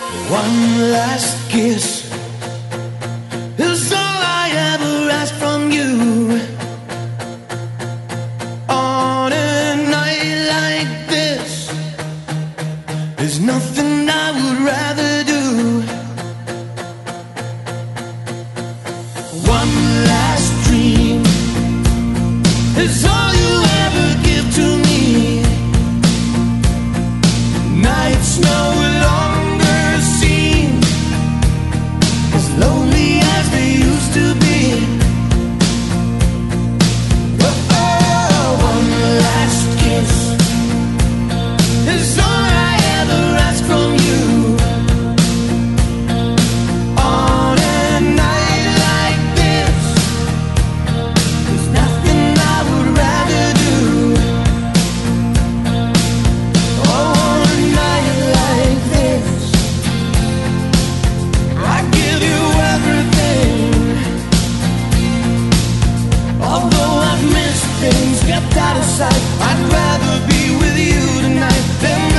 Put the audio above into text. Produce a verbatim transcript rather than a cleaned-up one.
One last kiss is all I ever ask from you. On a night like this, there's nothing I would rather do. One last dream is all you ever give to me. Nights no longer seem as lonely as they used to be. Oh, oh, one last kiss is all I ever ask from you. On a night like this, there's nothing I would rather do. Oh, a night like this, I give you everything. Although I've missed things, kept out of sight, I'd rather be with you tonight than